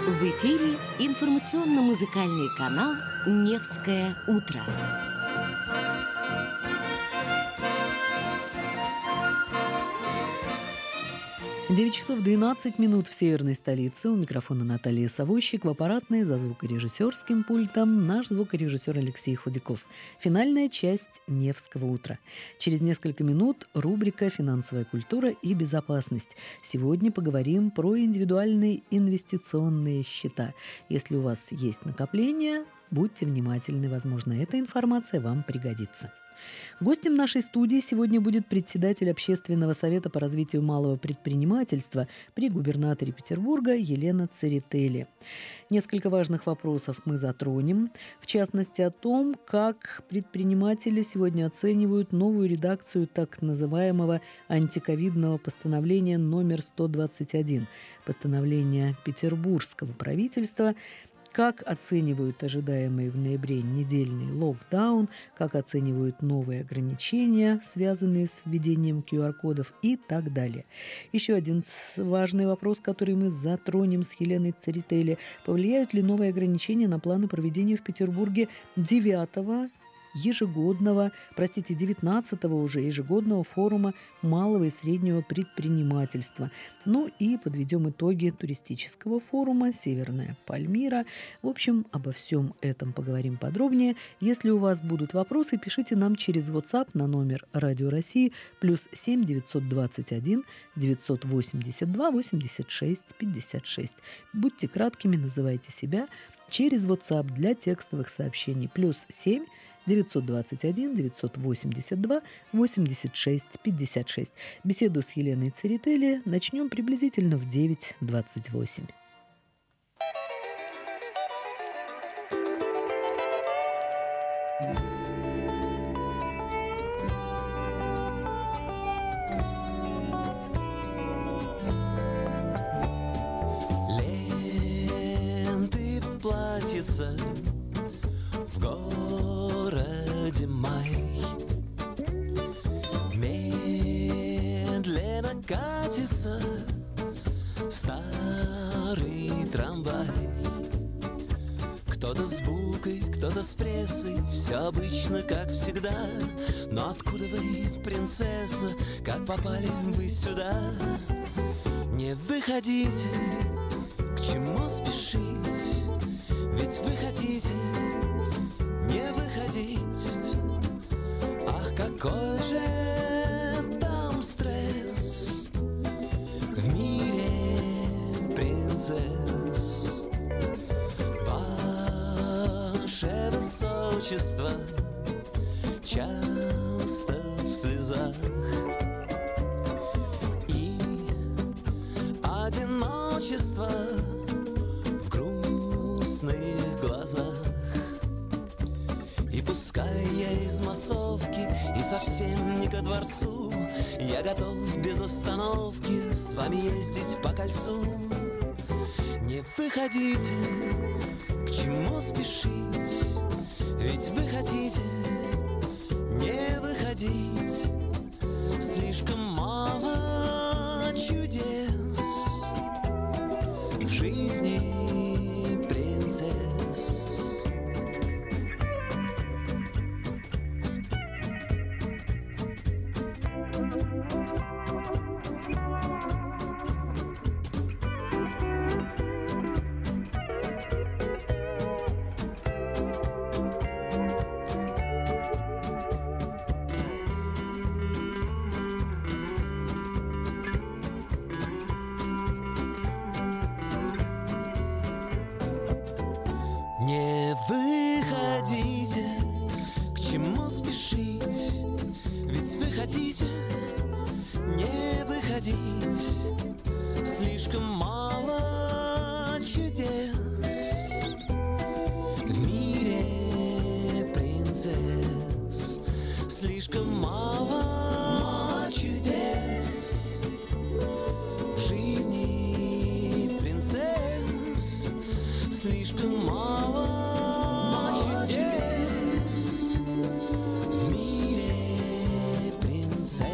В эфире информационно-музыкальный канал «Невское утро». 9 часов 12 минут в северной столице. У микрофона Наталья Савощик, в аппаратной за звукорежиссерским пультом наш звукорежиссер Алексей Худяков. Финальная часть «Невского утра». Через несколько минут рубрика «Финансовая культура и безопасность». Сегодня поговорим про индивидуальные инвестиционные счета. Если у вас есть накопления, будьте внимательны, возможно, эта информация вам пригодится. Гостем нашей студии сегодня будет председатель Общественного совета по развитию малого предпринимательства при губернаторе Петербурга Елена Церетели. Несколько важных вопросов мы затронем, в частности о том, как предприниматели сегодня оценивают новую редакцию так называемого антиковидного постановления номер 121, постановления петербургского правительства, как оценивают ожидаемый в ноябре недельный локдаун, как оценивают новые ограничения, связанные с введением QR-кодов и так далее. Еще один важный вопрос, который мы затронем с Еленой Церетели. Повлияют ли новые ограничения на планы проведения в Петербурге 19-го уже ежегодного форума малого и среднего предпринимательства. Ну и подведем итоги туристического форума «Северная Пальмира». В общем, обо всем этом поговорим подробнее. Если у вас будут вопросы, пишите нам через WhatsApp на номер Радио России +7 921 982 86 56. Будьте краткими, называйте себя. Через WhatsApp для текстовых сообщений +7 921 982 86 56. Беседу с Еленой Церетели начнем приблизительно в 9:28. Ленты платьица в городе май, медленно катится старый трамвай. Кто-то с булкой, кто-то с прессой, все обычно, как всегда. Но откуда вы, принцесса, как попали вы сюда? Не выходите, к чему спешить? Ведь вы хотите не выходить. Ах, какой же там стресс в мире принцесс. Ваше высочество часто в слезах и одиночество в грустных глазах. И пускай я из массовки и совсем не ко дворцу, я готов без остановки с вами ездить по кольцу. Не выходите, к чему спешить? Ведь вы хотите не выходить. Слишком мало чудес в жизни принцесс. Не выходите, к чему спешить? Ведь вы хотите не выходить. Слишком мало чудес в мире принцесс. Слишком мало чудес в жизни принцесс. Слишком мало чудес в мире принцесс.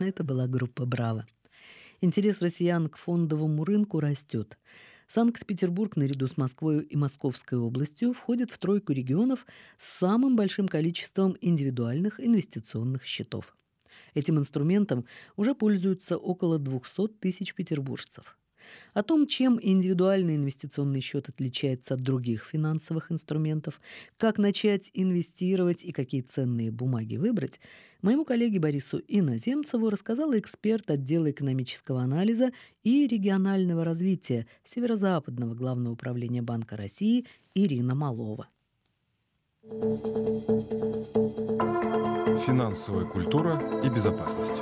Это была группа «Браво». Интерес россиян к фондовому рынку растет. Санкт-Петербург наряду с Москвой и Московской областью входит в тройку регионов с самым большим количеством индивидуальных инвестиционных счетов. Этим инструментом уже пользуются около 200 тысяч петербуржцев. О том, чем индивидуальный инвестиционный счет отличается от других финансовых инструментов, как начать инвестировать и какие ценные бумаги выбрать, моему коллеге Борису Иноземцеву рассказала эксперт отдела экономического анализа и регионального развития Северо-Западного главного управления Банка России Ирина Малова. Финансовая культура и безопасность.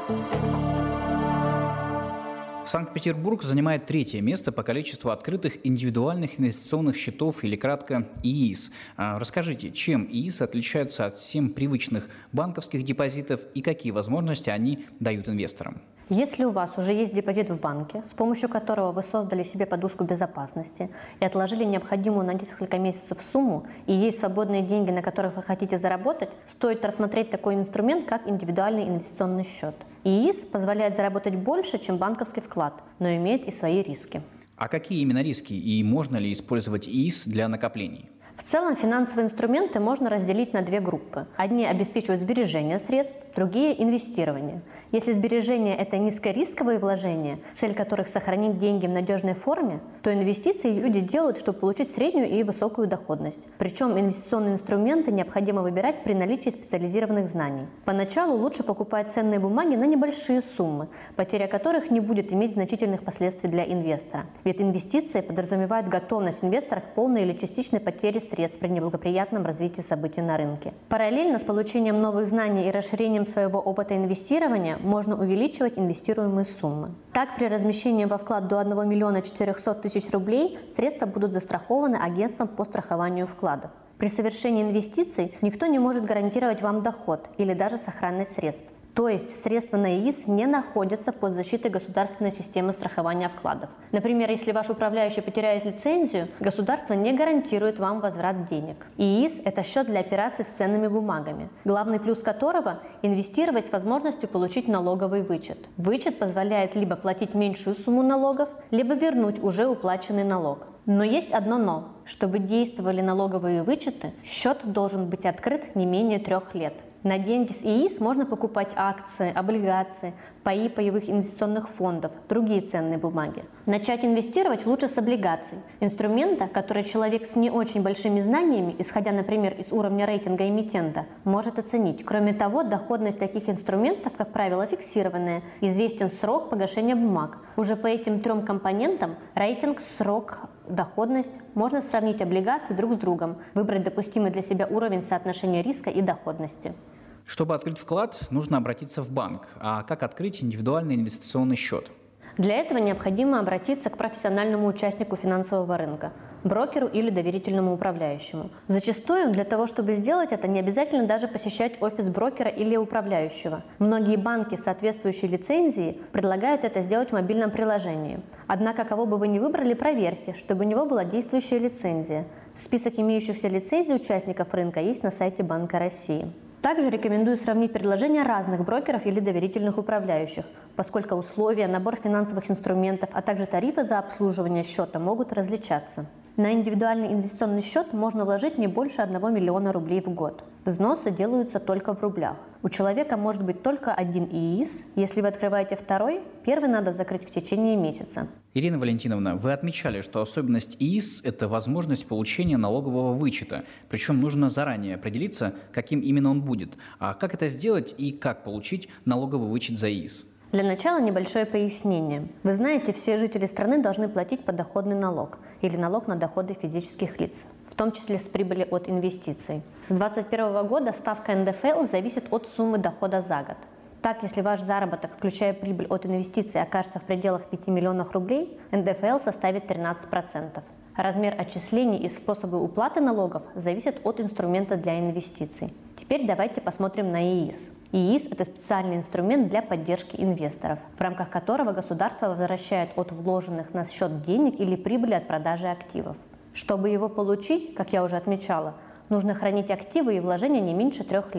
Санкт-Петербург занимает 3-е место по количеству открытых индивидуальных инвестиционных счетов, или кратко ИИС. Расскажите, чем ИИС отличаются от всем привычных банковских депозитов и какие возможности они дают инвесторам? Если у вас уже есть депозит в банке, с помощью которого вы создали себе подушку безопасности и отложили необходимую на несколько месяцев сумму, и есть свободные деньги, на которых вы хотите заработать, стоит рассмотреть такой инструмент, как индивидуальный инвестиционный счет. ИИС позволяет заработать больше, чем банковский вклад, но имеет и свои риски. А какие именно риски и можно ли использовать ИИС для накоплений? В целом финансовые инструменты можно разделить на 2 группы. Одни обеспечивают сбережение средств, другие – инвестирование. Если сбережения – это низкорисковые вложения, цель которых – сохранить деньги в надежной форме, то инвестиции люди делают, чтобы получить среднюю и высокую доходность. Причем инвестиционные инструменты необходимо выбирать при наличии специализированных знаний. Поначалу лучше покупать ценные бумаги на небольшие суммы, потеря которых не будет иметь значительных последствий для инвестора. Ведь инвестиции подразумевают готовность инвестора к полной или частичной потере средств при неблагоприятном развитии событий на рынке. Параллельно с получением новых знаний и расширением своего опыта инвестирования можно увеличивать инвестируемые суммы. Так, при размещении во вклад до 1 400 000 рублей средства будут застрахованы агентством по страхованию вкладов. При совершении инвестиций никто не может гарантировать вам доход или даже сохранность средств. То есть средства на ИИС не находятся под защитой государственной системы страхования вкладов. Например, если ваш управляющий потеряет лицензию, государство не гарантирует вам возврат денег. ИИС – это счет для операций с ценными бумагами, главный плюс которого – инвестировать с возможностью получить налоговый вычет. Вычет позволяет либо платить меньшую сумму налогов, либо вернуть уже уплаченный налог. Но есть одно «но». Чтобы действовали налоговые вычеты, счет должен быть открыт не менее 3 лет. На деньги с ИИС можно покупать акции, облигации, паи паевых инвестиционных фондов, другие ценные бумаги. Начать инвестировать лучше с облигаций, инструмента, который человек с не очень большими знаниями, исходя, например, из уровня рейтинга эмитента, может оценить. Кроме того, доходность таких инструментов, как правило, фиксированная, известен срок погашения бумаг. Уже по этим 3 компонентам – рейтинг, срок, доходность – можно сравнить облигации друг с другом, выбрать допустимый для себя уровень соотношения риска и доходности. Чтобы открыть вклад, нужно обратиться в банк. А как открыть индивидуальный инвестиционный счет? Для этого необходимо обратиться к профессиональному участнику финансового рынка, брокеру или доверительному управляющему. Зачастую для того, чтобы сделать это, не обязательно даже посещать офис брокера или управляющего. Многие банки с соответствующей лицензией предлагают это сделать в мобильном приложении. Однако, кого бы вы ни выбрали, проверьте, чтобы у него была действующая лицензия. Список имеющихся лицензий участников рынка есть на сайте Банка России. Также рекомендую сравнить предложения разных брокеров или доверительных управляющих, поскольку условия, набор финансовых инструментов, а также тарифы за обслуживание счета могут различаться. На индивидуальный инвестиционный счет можно вложить не больше 1 миллиона рублей в год. Взносы делаются только в рублях. У человека может быть только 1 ИИС. Если вы открываете второй, первый надо закрыть в течение месяца. Ирина Валентиновна, вы отмечали, что особенность ИИС – это возможность получения налогового вычета. Причем нужно заранее определиться, каким именно он будет. А как это сделать и как получить налоговый вычет за ИИС? Для начала небольшое пояснение. Вы знаете, все жители страны должны платить подоходный налог или налог на доходы физических лиц, в том числе с прибыли от инвестиций. С 2021 года ставка НДФЛ зависит от суммы дохода за год. Так, если ваш заработок, включая прибыль от инвестиций, окажется в пределах 5 миллионов рублей, НДФЛ составит 13%. Размер отчислений и способы уплаты налогов зависят от инструмента для инвестиций. Теперь давайте посмотрим на ИИС. ИИС – это специальный инструмент для поддержки инвесторов, в рамках которого государство возвращает от вложенных на счет денег или прибыли от продажи активов. Чтобы его получить, как я уже отмечала, нужно хранить активы и вложения не меньше 3 лет.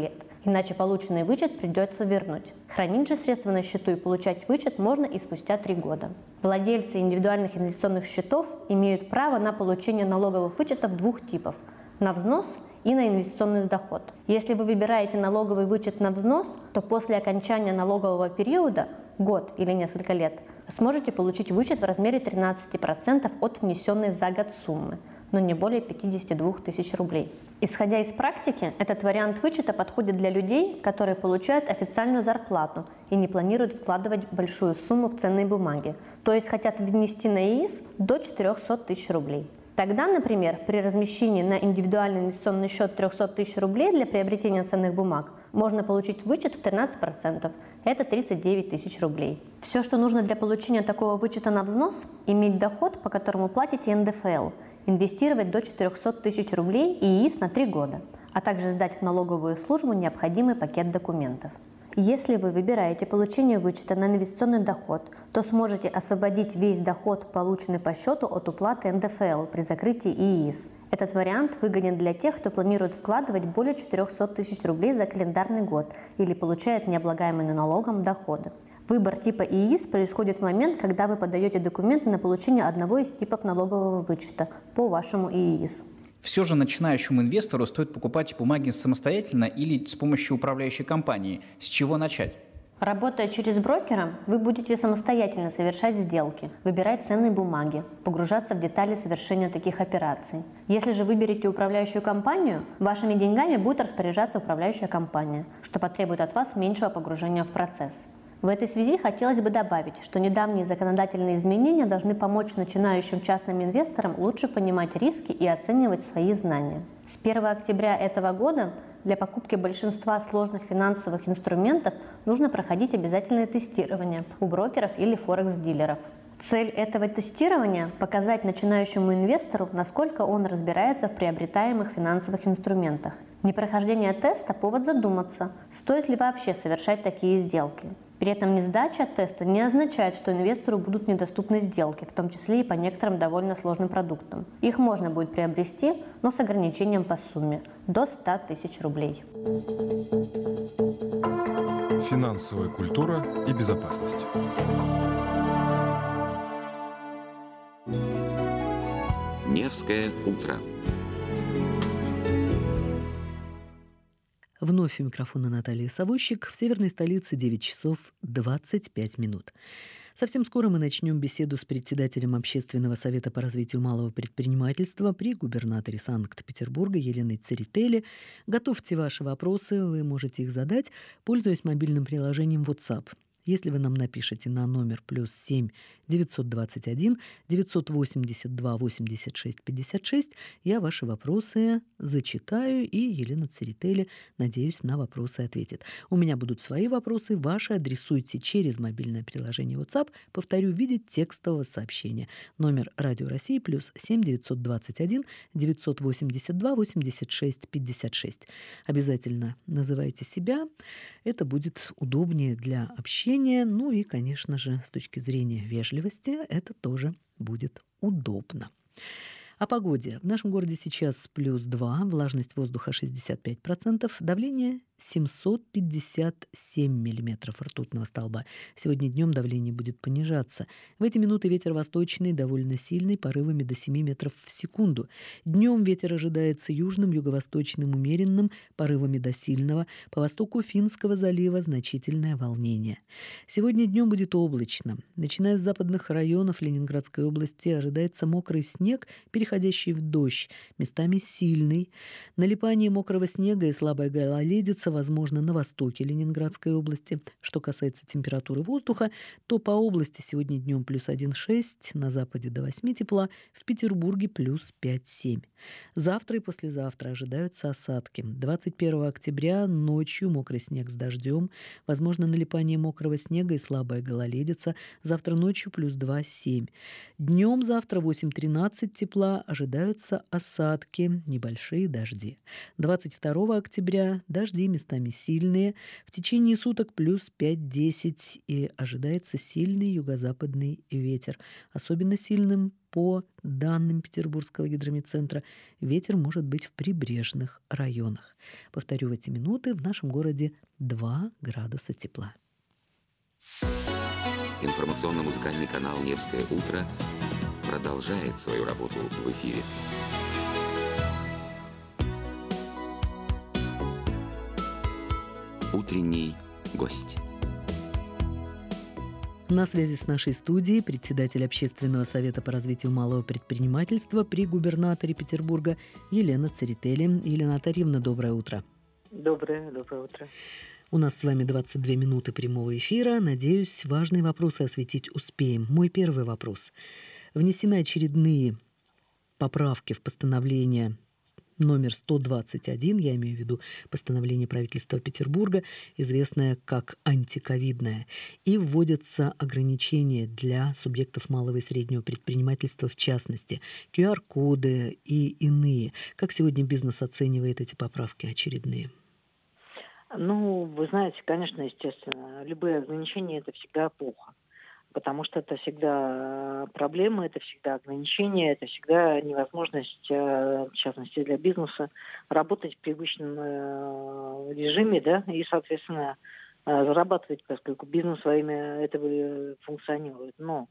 иначе полученный вычет придется вернуть. Хранить же средства на счету и получать вычет можно и спустя 3 года. Владельцы индивидуальных инвестиционных счетов имеют право на получение налоговых вычетов 2 типов – на взнос и на инвестиционный доход. Если вы выбираете налоговый вычет на взнос, то после окончания налогового периода, год или несколько лет, сможете получить вычет в размере 13% от внесенной за год суммы, но не более 52 тысяч рублей. Исходя из практики, этот вариант вычета подходит для людей, которые получают официальную зарплату и не планируют вкладывать большую сумму в ценные бумаги, то есть хотят внести на ИИС до 400 тысяч рублей. Тогда, например, при размещении на индивидуальный инвестиционный счет 300 тысяч рублей для приобретения ценных бумаг можно получить вычет в 13%. Это 39 тысяч рублей. Все, что нужно для получения такого вычета на взнос – иметь доход, по которому платите НДФЛ, инвестировать до 400 тысяч рублей и ИИС на 3 года, а также сдать в налоговую службу необходимый пакет документов. Если вы выбираете получение вычета на инвестиционный доход, то сможете освободить весь доход, полученный по счету, от уплаты НДФЛ при закрытии ИИС. Этот вариант выгоден для тех, кто планирует вкладывать более 400 тысяч рублей за календарный год или получает необлагаемые налогом доходы. Выбор типа ИИС происходит в момент, когда вы подаете документы на получение одного из типов налогового вычета по вашему ИИС. Все же начинающему инвестору стоит покупать бумаги самостоятельно или с помощью управляющей компании. С чего начать? Работая через брокера, вы будете самостоятельно совершать сделки, выбирать ценные бумаги, погружаться в детали совершения таких операций. Если же выберете управляющую компанию, вашими деньгами будет распоряжаться управляющая компания, что потребует от вас меньшего погружения в процесс. В этой связи хотелось бы добавить, что недавние законодательные изменения должны помочь начинающим частным инвесторам лучше понимать риски и оценивать свои знания. С 1 октября этого года для покупки большинства сложных финансовых инструментов нужно проходить обязательное тестирование у брокеров или форекс-дилеров. Цель этого тестирования – показать начинающему инвестору, насколько он разбирается в приобретаемых финансовых инструментах. Непрохождение теста – повод задуматься, стоит ли вообще совершать такие сделки. При этом несдача теста не означает, что инвестору будут недоступны сделки, в том числе и по некоторым довольно сложным продуктам. Их можно будет приобрести, но с ограничением по сумме – до 100 тысяч рублей. Финансовая культура и безопасность. Невское утро. Вновь у микрофона Наталья Савощик. В северной столице 9 часов 25 минут. Совсем скоро мы начнем беседу с председателем Общественного совета по развитию малого предпринимательства при губернаторе Санкт-Петербурга Еленой Церетели. Готовьте ваши вопросы, вы можете их задать, пользуясь мобильным приложением WhatsApp. Если вы нам напишете на номер +7 921 982 86 56, я ваши вопросы зачитаю, и Елена Церетели, надеюсь, на вопросы ответит. У меня будут свои вопросы, ваши адресуйте через мобильное приложение WhatsApp, повторю, в виде текстового сообщения. Номер Радио России +7 921 982 86 56. Обязательно называйте себя, это будет удобнее для общения. Ну и, конечно же, с точки зрения вежливости, это тоже будет удобно. О погоде. В нашем городе сейчас +2, влажность воздуха 65%, давление 757 миллиметров ртутного столба. Сегодня днем давление будет понижаться. В эти минуты ветер восточный, довольно сильный, порывами до 7 метров в секунду. Днем ветер ожидается южным, юго-восточным, умеренным, порывами до сильного. По востоку Финского залива значительное волнение. Сегодня днем будет облачно. Начиная с западных районов Ленинградской области ожидается мокрый снег, переходящий в дождь, местами сильный. Налипание мокрого снега и слабая гололедица возможно на востоке Ленинградской области. Что касается температуры воздуха, то по области сегодня днем +1,6, на западе до 8 тепла, в Петербурге +5,7. Завтра и послезавтра ожидаются осадки. 21 октября ночью мокрый снег с дождем, возможно налипание мокрого снега и слабая гололедица. Завтра ночью +2,7. Днем завтра 8-13 тепла, ожидаются осадки, небольшие дожди. 22 октября дожди местами сильные. В течение суток плюс 5-10 и ожидается сильный юго-западный ветер. Особенно сильным, по данным Петербургского гидрометцентра, ветер может быть в прибрежных районах. Повторю, в эти минуты в нашем городе 2 градуса тепла. Информационно-музыкальный канал «Невское утро» продолжает свою работу в эфире. Утренний гость. На связи с нашей студией председатель Общественного совета по развитию малого предпринимательства при губернаторе Петербурга Елена Церетели. Елена Атарьевна, доброе утро. Доброе утро. У нас с вами 22 минуты прямого эфира. Надеюсь, важные вопросы осветить успеем. Мой первый вопрос. Внесены очередные поправки в постановление номер 121, я имею в виду постановление правительства Петербурга, известное как антиковидное, и вводятся ограничения для субъектов малого и среднего предпринимательства, в частности, QR-коды и иные. Как сегодня бизнес оценивает эти поправки очередные? Вы знаете, конечно, естественно, любые ограничения – это всегда плохо. Потому что это всегда проблемы, это всегда ограничения, это всегда невозможность, в частности для бизнеса, работать в привычном режиме, да, и, соответственно, зарабатывать, поскольку бизнес во имя этого функционирует. Но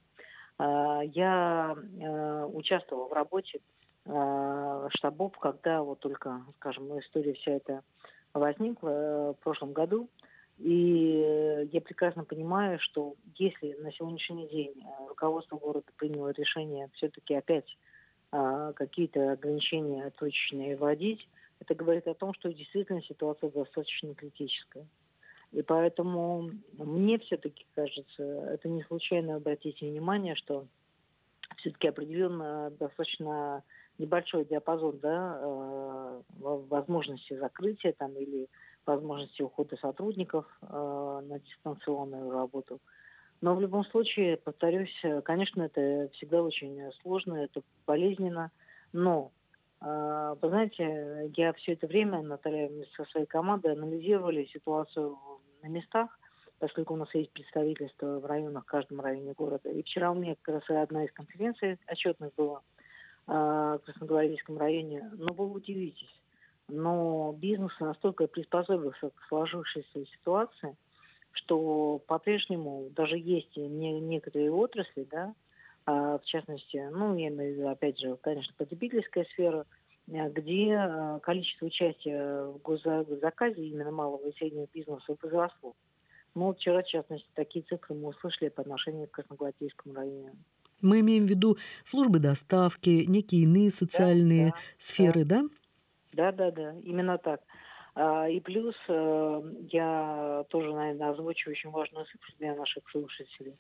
я участвовала в работе штабов, когда вот только, скажем, история вся эта возникла в прошлом году. И я прекрасно понимаю, что если на сегодняшний день руководство города приняло решение все-таки опять какие-то ограничения точечные вводить, это говорит о том, что действительно ситуация достаточно критическая. И поэтому мне все-таки кажется, это не случайно, обратите внимание, что все-таки определенно достаточно небольшой диапазон, да, возможности закрытия там или возможности ухода сотрудников на дистанционную работу. Но в любом случае, повторюсь, конечно, это всегда очень сложно, это болезненно. Но, вы знаете, я все это время, Наталья, со своей командой анализировали ситуацию на местах, поскольку у нас есть представительство в районах, в каждом районе города. И вчера у меня как раз одна из конференций отчетных была в Красногвардейском районе. Но вы удивитесь. Но бизнес настолько приспособился к сложившейся ситуации, что по-прежнему даже есть некоторые отрасли, да, в частности, я имею в виду, опять же, конечно, потребительская сфера, где количество участия в госзаказе именно малого и среднего бизнеса возросло. Вчера, в частности, такие цифры мы услышали по отношению к Красногвардейскому району. Мы имеем в виду службы доставки, некие иные социальные сферы, да? Да, именно так. И плюс я тоже, наверное, озвучу очень важную цифру для наших слушателей.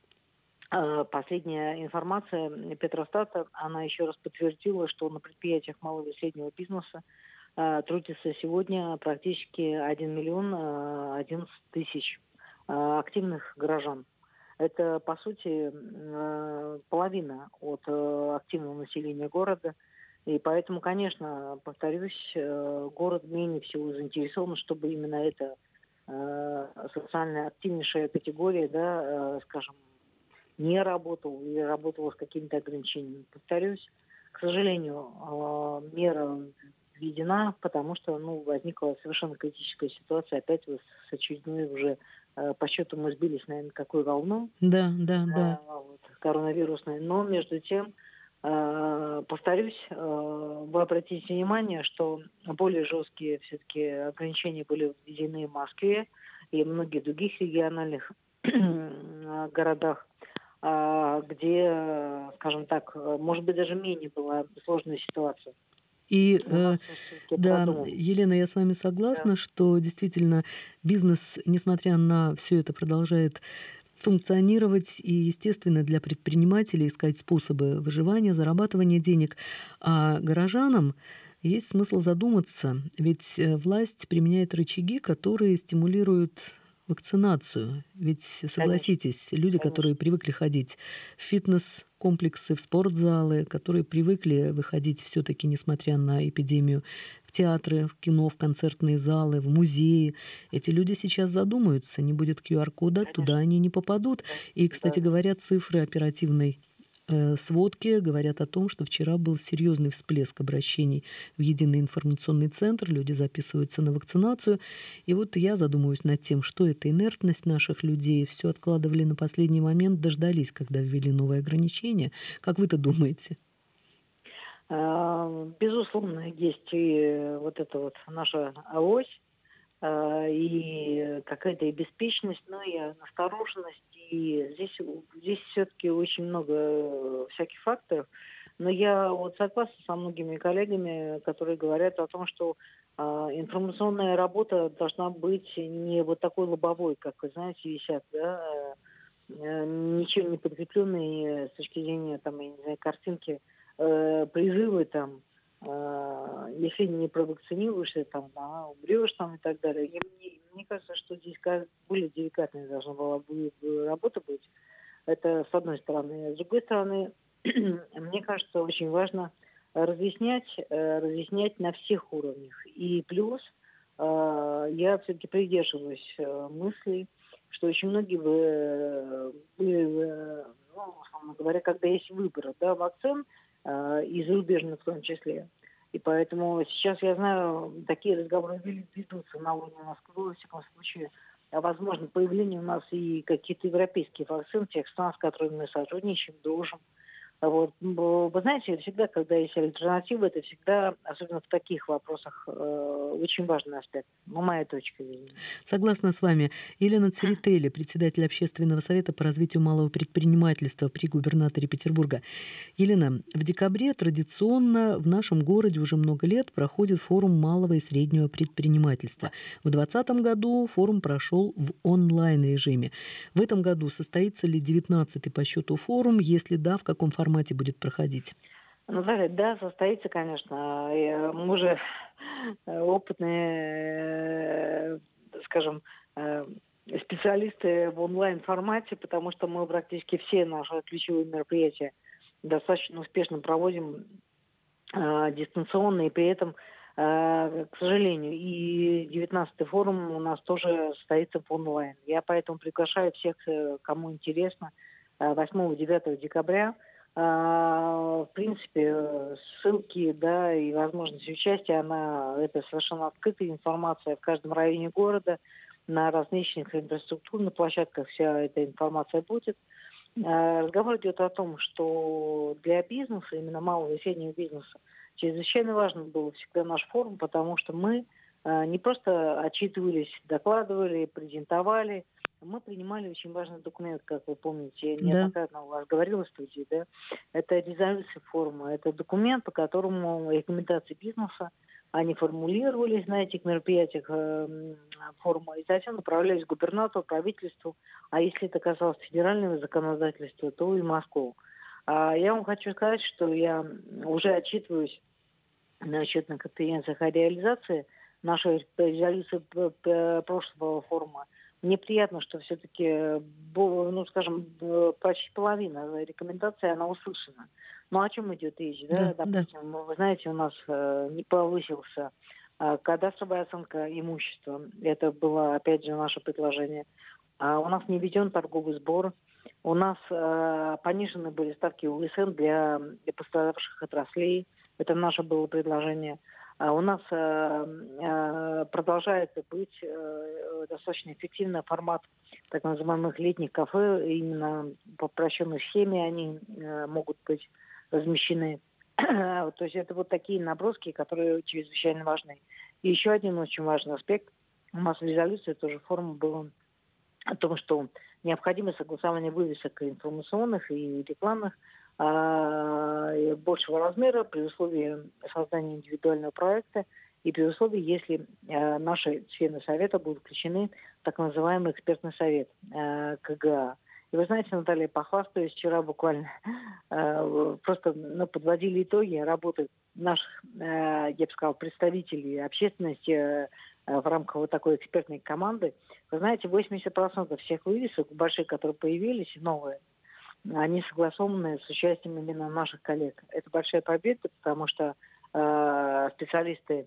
Последняя информация Петростата, она еще раз подтвердила, что на предприятиях малого и среднего бизнеса трудится сегодня практически 1 миллион 11 тысяч активных горожан. Это, по сути, половина от активного населения города. И поэтому, конечно, повторюсь, город менее всего заинтересован, чтобы именно эта социально активнейшая категория, да, скажем, не работала или работала с какими-то ограничениями. Повторюсь, к сожалению, мера введена, потому что возникла совершенно критическая ситуация. Опять с очередной уже по счету мы сбились, наверное, какой волну. Да. Коронавирусной. Но между тем, повторюсь, вы обратите внимание, что более жесткие все-таки ограничения были введены в Москве и в многих других региональных городах, где, скажем так, может быть, даже менее была сложная ситуация. И, да, Елена, я с вами согласна, что действительно бизнес, несмотря на все это, продолжает функционировать, и, естественно, для предпринимателей искать способы выживания, зарабатывания денег. А горожанам есть смысл задуматься, ведь власть применяет рычаги, которые стимулируют вакцинацию. Ведь, согласитесь, люди, которые привыкли ходить в фитнес, комплексы, в спортзалы, которые привыкли выходить все-таки, несмотря на эпидемию, в театры, в кино, в концертные залы, в музеи. Эти люди сейчас задумаются, не будет QR-кода, туда они не попадут. И, кстати говоря, цифры оперативной сводки говорят о том, что вчера был серьезный всплеск обращений в единый информационный центр, люди записываются на вакцинацию. И вот я задумываюсь над тем, что это инертность наших людей, все откладывали на последний момент, дождались, когда ввели новые ограничения. Как вы-то думаете? Безусловно, есть и вот эта вот наша авось, и какая-то и беспечность, но и настороженность. И здесь все-таки очень много всяких факторов. Но я вот согласна со многими коллегами, которые говорят о том, что информационная работа должна быть не вот такой лобовой, как, вы знаете, висят, да, ничем не подкрепленные с точки зрения, там, я не знаю, картинки, призывы там, если не провакцинируешься, там, умрешь там и так далее. И мне кажется, что здесь более деликатная должна была работа быть. Это с одной стороны. С другой стороны, мне кажется, очень важно разъяснять на всех уровнях. И плюс я все-таки придерживаюсь мысли, что очень многие условно говоря, когда есть выбор, да, вакцин, и зарубежных в том числе. И поэтому сейчас, я знаю, такие разговоры ведутся на уровне Москвы, во всяком случае, возможно, появление у нас и каких-то европейских вакцин, тех стран, с которыми мы сотрудничаем, дружим. Вот. Вы знаете, всегда, когда есть альтернатива, это всегда, особенно в таких вопросах, очень важный аспект. Моя точка зрения. Согласна с вами. Елена Церетели, председатель Общественного совета по развитию малого предпринимательства при губернаторе Петербурга. Елена, в декабре традиционно в нашем городе уже много лет проходит форум малого и среднего предпринимательства. В 2020 году форум прошел в онлайн-режиме. В этом году состоится ли 19-й по счету форум? Если да, в каком формате будет проходить? Да, состоится, конечно. Мы уже опытные, скажем, специалисты в онлайн-формате, потому что мы практически все наши ключевые мероприятия достаточно успешно проводим дистанционно, и при этом, к сожалению, и 19-й форум у нас тоже состоится в онлайн. Я поэтому приглашаю всех, кому интересно, 8-9 декабря. В принципе, ссылки, да, и возможность участия, это совершенно открытая информация в каждом районе города, на различных инфраструктурных площадках вся эта информация будет. Разговор идет о том, что для бизнеса, именно малого и среднего бизнеса, чрезвычайно важен был всегда наш форум, потому что мы не просто отчитывались, докладывали, презентовали, мы принимали очень важный документ, как вы помните, я неоднократно у вас говорила в студии, да, это резолюция форума, это документ, по которому рекомендации бизнеса, они формулировались на этих мероприятиях форума и затем направлялись к губернатору, правительству, а если это касалось федерального законодательства, то и в Москву. Я вам хочу сказать, что я уже отчитываюсь на отчетных конференциях о реализации нашей резолюции прошлого форума. Мне приятно, что все-таки, почти половина рекомендаций, она услышана. Ну, о чем идет речь? Да? Допустим, вы знаете, у нас не повысился кадастровая оценка имущества. Это было, опять же, наше предложение. У нас не введен торговый сбор. У нас понижены были ставки УСН для пострадавших отраслей. Это наше было предложение. У нас продолжает быть достаточно эффективный формат так называемых летних кафе. Именно по упрощенной схеме они могут быть размещены. То есть это вот такие наброски, которые чрезвычайно важны. И еще один очень важный аспект. У нас в резолюции тоже форума было о том, что необходимо согласование вывесок информационных и рекламных большего размера при условии создания индивидуального проекта и при условии, если наши члены совета будут включены в так называемый экспертный совет КГА. И вы знаете, Наталья, похвастаюсь, вчера буквально просто подводили итоги работы наших, я бы сказала, представителей общественности в рамках вот такой экспертной команды. Вы знаете, 80% всех вывесок больших, которые появились, новые, они согласованы с участием именно наших коллег. Это большая победа, потому что специалисты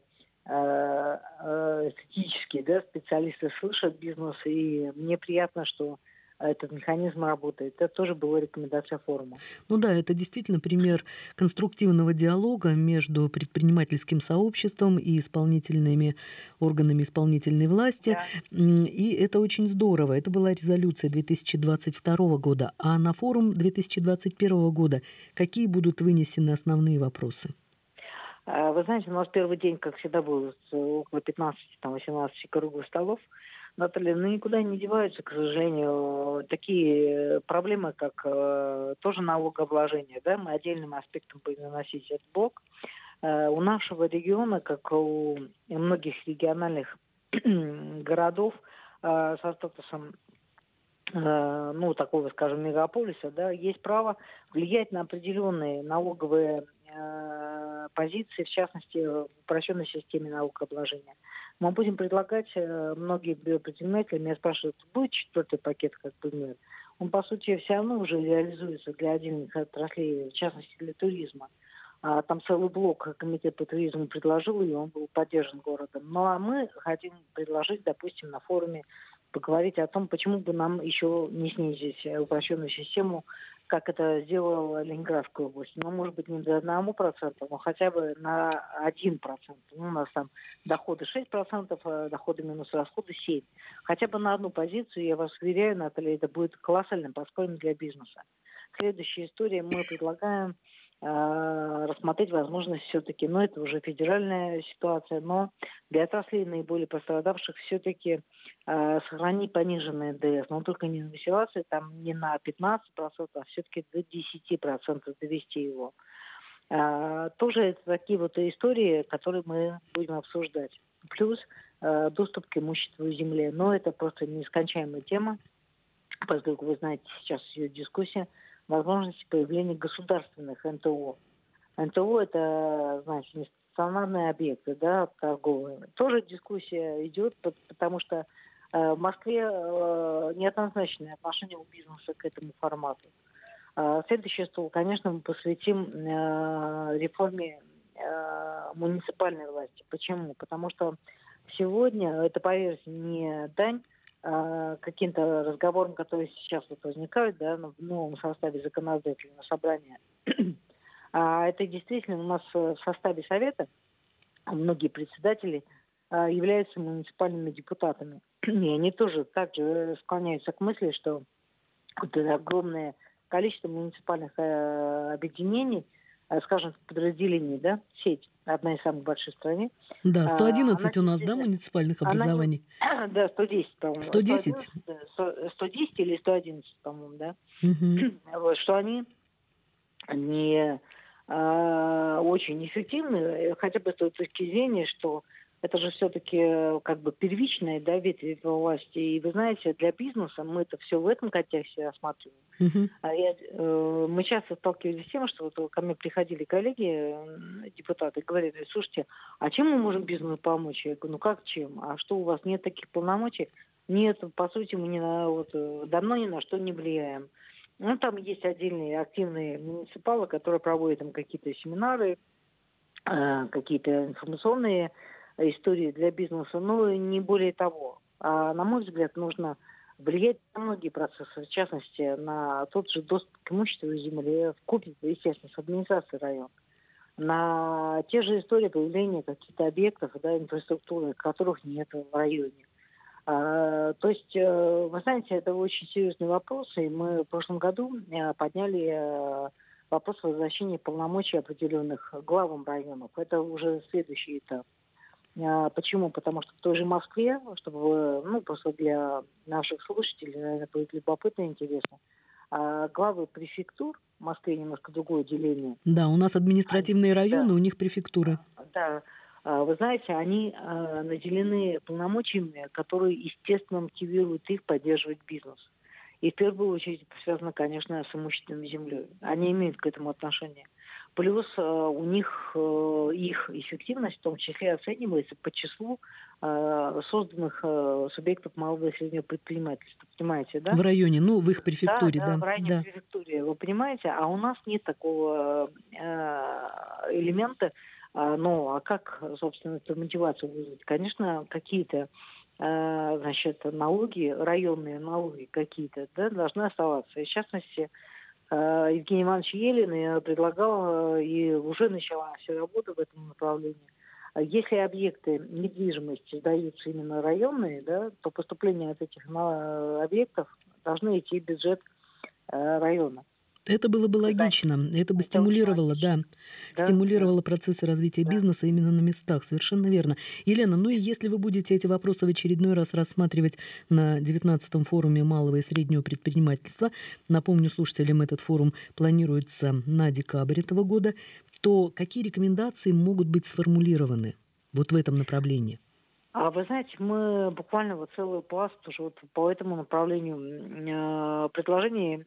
статистические, да, специалисты слышат бизнес, и мне приятно, что этот механизм работает. Это тоже была рекомендация форума. Ну да, это действительно пример конструктивного диалога между предпринимательским сообществом и исполнительными органами исполнительной власти. Да. И это очень здорово. Это была резолюция 2022 года. А на форум 2021 года какие будут вынесены основные вопросы? Вы знаете, у нас первый день, как всегда, был около 15-18 круглых столов. Наталья, никуда не деваются, к сожалению, такие проблемы, как тоже налогообложение. Да? Мы отдельным аспектом будем наносить этот блок. У нашего региона, как у многих региональных городов со статусом такого, скажем, мегаполиса, да, есть право влиять на определенные налоговые позиции, в частности, в упрощенной системе налогообложения. Мы будем предлагать, многие предприниматели меня спрашивают, будет четвертый пакет, как пример? Он, по сути, все равно уже реализуется для отдельных отраслей, в частности, для туризма. Там целый блок комитет по туризму предложил, и он был поддержан городом. Ну, а мы хотим предложить, допустим, на форуме поговорить о том, почему бы нам еще не снизить упрощенную систему, как это сделала Ленинградская область. Ну, может быть, не до 1%, но хотя бы на 1%. Ну, у нас там доходы 6%, а доходы минус расходы 7%. Хотя бы на одну позицию, я вас уверяю, Наталья, это будет колоссальным подспорьем для бизнеса. Следующая история. Мы предлагаем рассмотреть возможность все-таки, это уже федеральная ситуация, но для отраслей наиболее пострадавших все-таки сохранить пониженный НДС, но только не на мотивации, там не на 15%, а все-таки до 10% довести его. Тоже это такие вот истории, которые мы будем обсуждать. Плюс доступ к имуществу в земле. Но это просто нескончаемая тема, поскольку вы знаете, сейчас идет дискуссия возможности появления государственных НТО. НТО – это, значит, нестационарные объекты, да, торговые. Тоже дискуссия идет, потому что в Москве неоднозначное отношение у бизнеса к этому формату. Следующий стол, конечно, мы посвятим реформе муниципальной власти. Почему? Потому что сегодня, это, поверьте, не дань каким-то разговорам, которые сейчас возникают, да, в новом составе законодательного собрания. А это действительно у нас в составе Совета многие председатели являются муниципальными депутатами. И они тоже также склоняются к мысли, что это огромное количество муниципальных объединений, скажем, подразделений, да, сеть, одна из самых больших в стране. Да, 111 у нас, да, муниципальных образований? Да, 110, по-моему. 110? 110 или 111, по-моему, да. Угу. Вот, что они не очень эффективны, хотя бы с той точки зрения, что это же все-таки как бы первичная, да, ветвь власти. И вы знаете, для бизнеса мы это все в этом контексте рассматриваем. Мы часто сталкивались с тем, что вот ко мне приходили коллеги, депутаты, говорили: слушайте, а чем мы можем бизнесу помочь? Я говорю, как чем? А что, у вас нет таких полномочий? Нет, по сути, мы давно ни на что не влияем. Там есть отдельные активные муниципалы, которые проводят там какие-то семинары, какие-то информационные истории для бизнеса, но не более того. На мой взгляд, нужно влиять на многие процессы, в частности, на тот же доступ к имуществу земле, вкупе, естественно, с администрацией района, на те же истории появления каких-то объектов, да, инфраструктуры, которых нет в районе. То есть, вы знаете, это очень серьезный вопрос, и мы в прошлом году подняли вопрос возвращения полномочий определенных главам районов. Это уже следующий этап. Почему? Потому что в той же Москве, чтобы, просто для наших слушателей, наверное, будет любопытно и интересно, главы префектур, в Москве немножко другое деление. Да, у нас административные районы, да. У них префектуры. Да, вы знаете, они наделены полномочиями, которые, естественно, мотивируют их поддерживать бизнес. И в первую очередь связано, конечно, с имущественной землей. Они имеют к этому отношение. Плюс у них их эффективность в том числе оценивается по числу созданных субъектов малого и среднего предпринимательства. Понимаете, да? В районе, ну, в их префектуре, Да, да. в районе Да. префектуре, вы понимаете, а у нас нет такого элемента. Ну, а как, собственно, эту мотивацию вызвать? Конечно, какие-то значит, налоги, районные налоги какие-то, да, должны оставаться. И в частности, Евгений Иванович Елен предлагал, и уже началась работа в этом направлении. Если объекты недвижимости сдаются именно районные, да, то поступления от этих объектов должны идти в бюджет района. Это было бы логично, это бы стимулировало, да, стимулировало процессы развития бизнеса именно на местах, совершенно верно. Елена, ну и если вы будете эти вопросы в очередной раз рассматривать на 19-м форуме малого и среднего предпринимательства, напомню слушателям, этот форум планируется на декабрь этого года, то какие рекомендации могут быть сформулированы вот в этом направлении? А вы знаете, мы буквально вот целый пласт уже вот по этому направлению предложений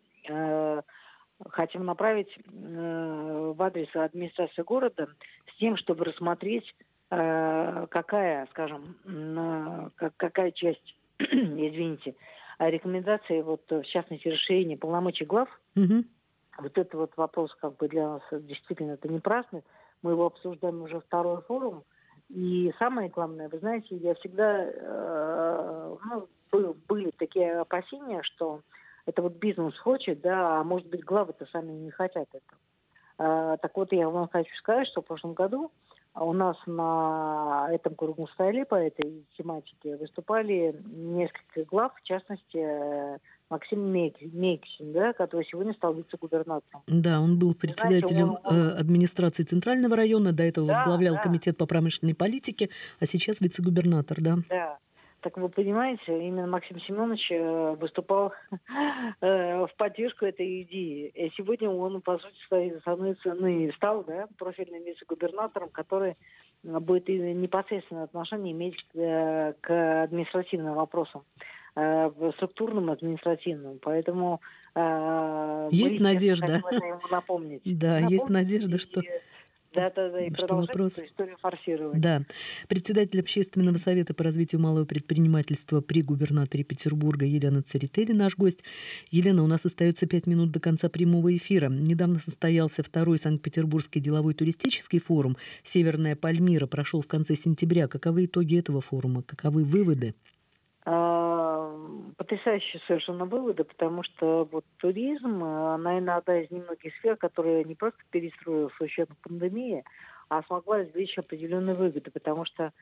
хотим направить в адрес администрации города с тем, чтобы рассмотреть, какая, скажем, какая часть, извините, рекомендаций, вот в частности решения полномочий глав. Вот это вот вопрос как бы для нас действительно это не праздник. Мы его обсуждаем уже второй форум. И самое главное, вы знаете, я всегда, были такие опасения, что это вот бизнес хочет, да, а может быть главы-то сами не хотят этого. Так вот, я вам хочу сказать, что в прошлом году у нас на этом круглом столе по этой тематике выступали несколько глав, в частности, Максим Мейксин, да, который сегодня стал вице-губернатором. Да, он был председателем администрации Центрального района, до этого возглавлял комитет по промышленной политике, а сейчас вице-губернатор, да. Да. Так вы понимаете, именно Максим Семенович выступал в поддержку этой идеи. И сегодня он, по сути, стал профильным вице-губернатором, который будет непосредственное отношение иметь к административным вопросам, структурным административным. Поэтому есть надежда. Ему напомнить. Да, есть надежда, что... Да, и продолжать эту историю форсировать. Да. Председатель Общественного совета по развитию малого предпринимательства при губернаторе Петербурга Елена Церетели наш гость. Елена, у нас остается 5 минут до конца прямого эфира. Недавно состоялся второй Санкт-Петербургский деловой туристический форум «Северная Пальмира». Прошел в конце сентября. Каковы итоги этого форума? Каковы выводы? Потрясающие совершенно выводы, потому что вот туризм, наверное, одна из немногих сфер, которая не просто перестроилась с учетом пандемии, а смогла извлечь определенные выгоды, потому что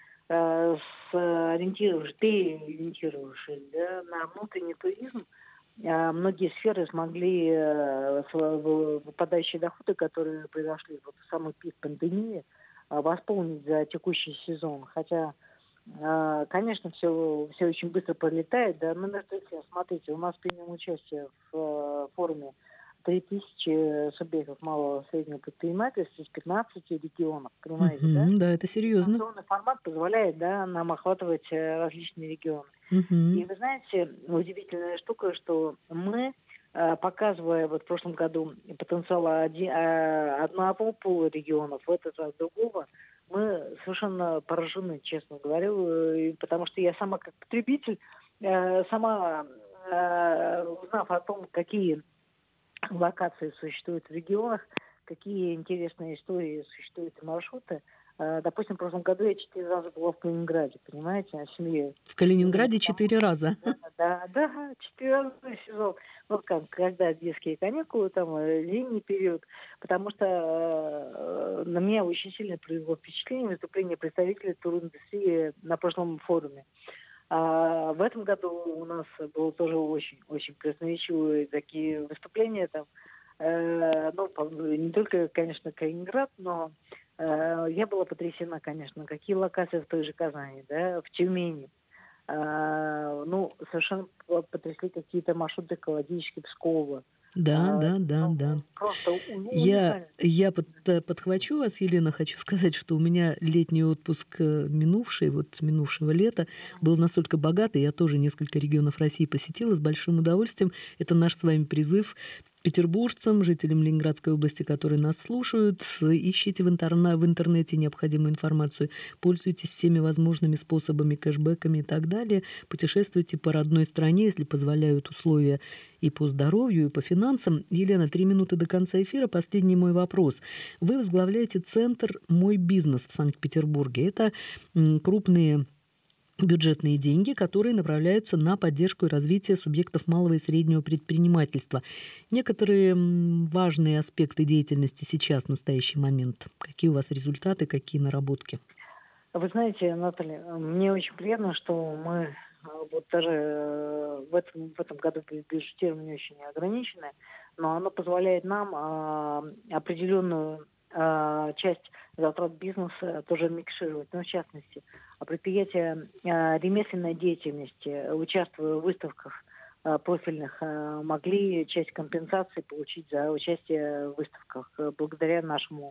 переориентировавшись на внутренний туризм, многие сферы смогли выпадающие доходы, которые произошли вот в самый пик пандемии, восполнить за текущий сезон. Хотя конечно, все очень быстро пролетает. Да? Мы, смотрите, у нас принял участие в форуме 3000 субъектов малого и среднего предпринимательства из 15 регионов. Понимаете, да? Да, это серьезно. Информационный формат позволяет нам охватывать различные регионы. И вы знаете, удивительная штука, что мы, показывая вот в прошлом году потенциал одного пола регионов, в этот раз другого, мы совершенно поражены, честно говорю, потому что я сама как потребитель, узнав о том, какие локации существуют в регионах, какие интересные истории существуют и маршруты. Допустим, в прошлом году я 4 раза была в Калининграде, понимаете, о семье. В Калининграде 4 раза? Да, 4 раза за сезон. Вот когда детские каникулы, там, зимний период. Потому что на меня очень сильно произвело впечатление выступление представителей туриндустрии на прошлом форуме. В этом году у нас было тоже очень красноречивые такие выступления. Там, не только, конечно, Калининград, но я была потрясена, конечно, какие локации в той же Казани, да, в Тюмени. Совершенно потрясли какие-то маршруты экологические Пскова. Да. Просто я подхвачу вас, Елена, хочу сказать, что у меня летний отпуск минувшего лета был настолько богатый, я тоже несколько регионов России посетила с большим удовольствием. Это наш с вами призыв петербуржцам, жителям Ленинградской области, которые нас слушают. Ищите в интернете необходимую информацию, пользуйтесь всеми возможными способами, кэшбэками и так далее. Путешествуйте по родной стране, если позволяют условия и по здоровью, и по финансам. Елена, 3 минуты до конца эфира. Последний мой вопрос. Вы возглавляете центр «Мой бизнес» в Санкт-Петербурге. Это крупные бюджетные деньги, которые направляются на поддержку и развитие субъектов малого и среднего предпринимательства. Некоторые важные аспекты деятельности сейчас, в настоящий момент. Какие у вас результаты, какие наработки? Вы знаете, Наталья, мне очень приятно, что мы вот даже в этом году бюджетирование очень ограниченное, но оно позволяет нам определенную часть затрат бизнеса тоже микшировать. Ну, в частности, предприятия ремесленной деятельности, участвуя в выставках профильных, могли часть компенсации получить за участие в выставках благодаря нашему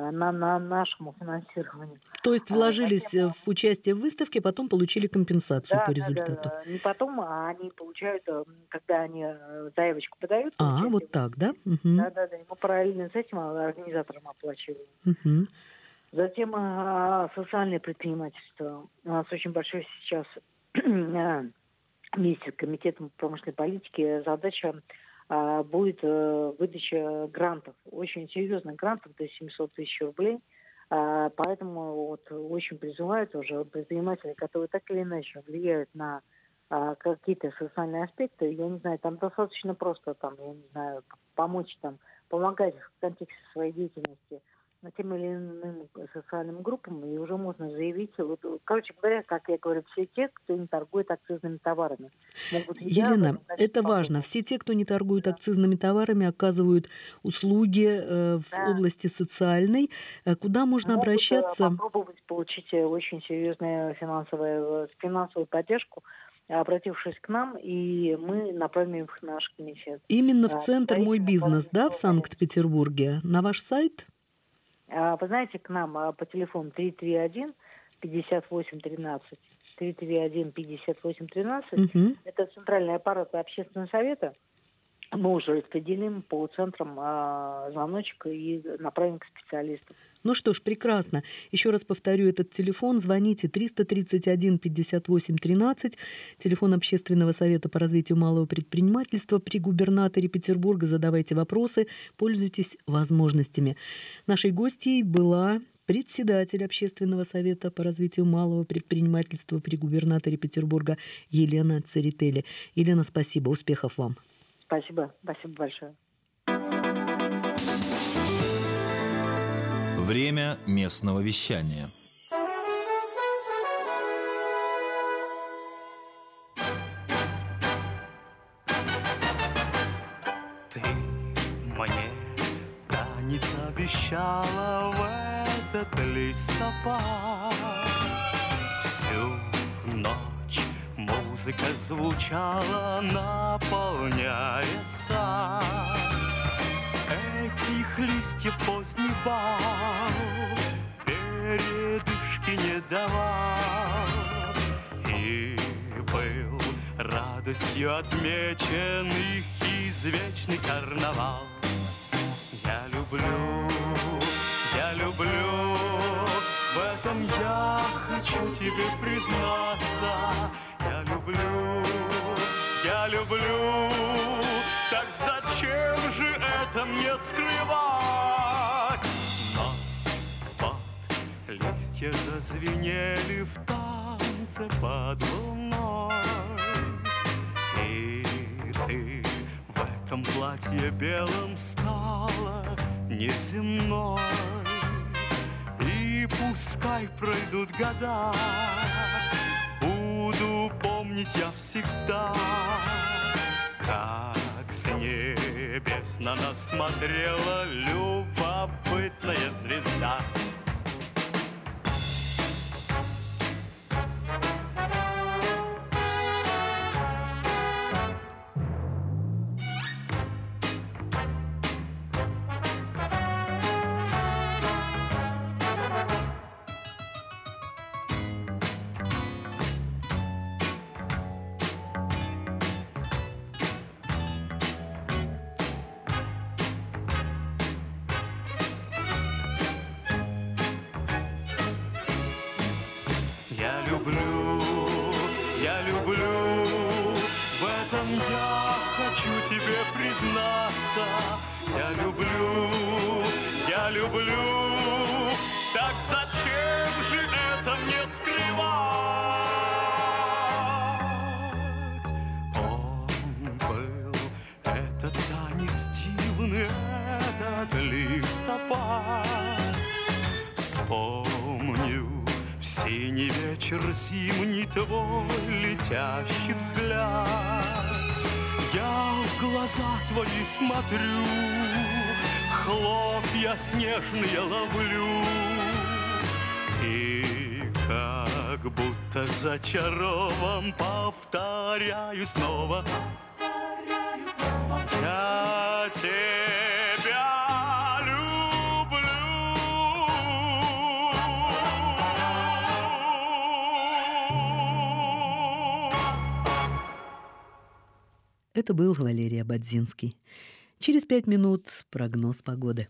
финансированию. То есть вложились в участие в выставке, потом получили компенсацию по результату? Да. Не потом, а они получают, когда они заявочку подают. Вот так, да? Угу. Да. И мы параллельно с этим организаторам оплачиваем. Угу. Затем социальное предпринимательство. У нас очень большой сейчас вместе с Комитетом промышленной политики задача будет выдача грантов, очень серьезных грантов, до 700 тысяч рублей. Поэтому вот очень призывают уже предприниматели, которые так или иначе влияют на какие-то социальные аспекты. Я не знаю, там достаточно просто, помочь, помогать в контексте своей деятельности тем или иным социальным группам, и уже можно заявить. Короче говоря, как я говорю, все те, кто не торгует акцизными товарами. Елена, это важно. Все те, кто не торгует акцизными товарами, оказывают услуги в области социальной. Куда можно обращаться? Попробовать получить очень серьезную финансовую поддержку, обратившись к нам, и мы направим их в наш комитет. Именно в центр «Мой бизнес», да, в Санкт-Петербурге? На ваш сайт? Вы знаете, к нам по телефону 331-5813, 331-5813, это центральный аппарат общественного совета. Мы уже распределим по центрам звоночек и направим к специалистам. Ну что ж, прекрасно. Еще раз повторю этот телефон. Звоните 331-5813, телефон Общественного совета по развитию малого предпринимательства при губернаторе Петербурга. Задавайте вопросы, пользуйтесь возможностями. Нашей гостьей была председатель Общественного совета по развитию малого предпринимательства при губернаторе Петербурга Елена Церетели. Елена, спасибо. Успехов вам. Спасибо большое. Время местного вещания. Ты мне танец обещала в этот листопад. Всю ночь музыка звучала, наполняя сад. Этих листьев поздний бал передышки не давал, и был радостью отмечен их извечный карнавал. Я люблю, в этом я хочу тебе признаться. Я люблю, так зачем же это мне скрывать? Но вот листья зазвенели в танце под луной, и ты в этом платье белом стала неземной. И пускай пройдут года, буду помнить я всегда, как с небес на нас смотрела любопытная звезда. люблю, я люблю. В этом я хочу тебе признаться. Я люблю, я люблю. Так зачем же это мне скрывать? Он был, этот танец дивный, этот листопад. Вспомню в синий вечер зимний твой летящий взгляд. Я в глаза твои смотрю, хлопья снежные ловлю. И как будто зачарован повторяю снова. Я тебя люблю. Это был Валерий Ободзинский. Через 5 минут прогноз погоды.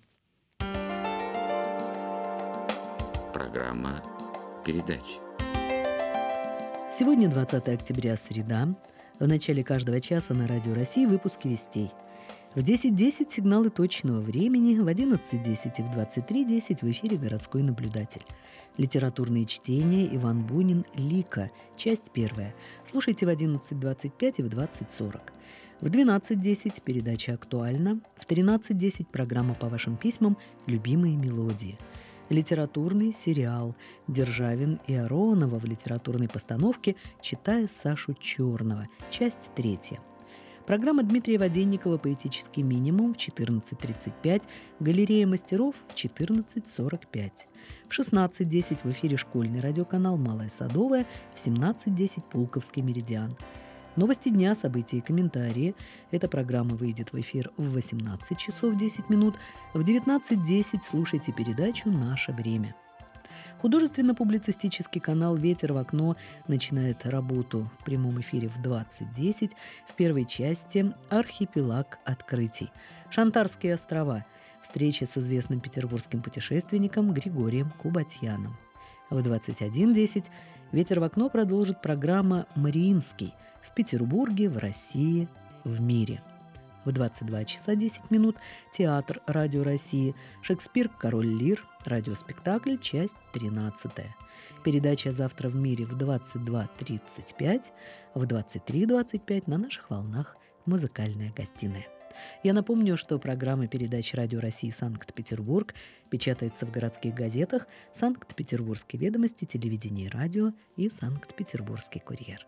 Программа передач. Сегодня 20 октября, среда. В начале каждого часа на Радио России выпуски вестей. В 10:10 сигналы точного времени, в 11:10 и в 23:10 в эфире «Городской наблюдатель». Литературные чтения Иван Бунин «Лика», часть 1. Слушайте в 11:25 и в 20:40. В 12:10 передача «Актуально», в 13:10 программа по вашим письмам «Любимые мелодии». Литературный сериал «Державин и Аронова» в литературной постановке «Читая Сашу Черного», часть 3. Программа Дмитрия Воденникова «Поэтический минимум» в 14:35, «Галерея мастеров» в 14:45. В 16:10 в эфире школьный радиоканал «Малая Садовая», в 17:10 «Пулковский меридиан». Новости дня, события и комментарии. Эта программа выйдет в эфир в 18 часов 10 минут. В 19:10 слушайте передачу «Наше время». Художественно-публицистический канал «Ветер в окно» начинает работу в прямом эфире в 20:10. В первой части «Архипелаг открытий». Шантарские острова. Встреча с известным петербургским путешественником Григорием Кубатьяном. В 21:10 «Ветер в окно» продолжит программа «Мариинский» в Петербурге, в России, в мире. В 22 часа 10 минут театр Радио России, Шекспир «Король Лир», радиоспектакль, часть 13. Передача «Завтра в мире» в 22:35, в 23:25 на наших волнах «Музыкальная гостиная». Я напомню, что программа передач Радио России «Санкт-Петербург» печатается в городских газетах «Санкт-Петербургские ведомости», «Телевидение и радио» и «Санкт-Петербургский курьер».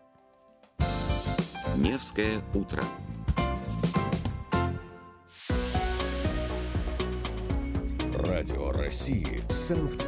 Невское утро. Радио России, Санкт-Петербург.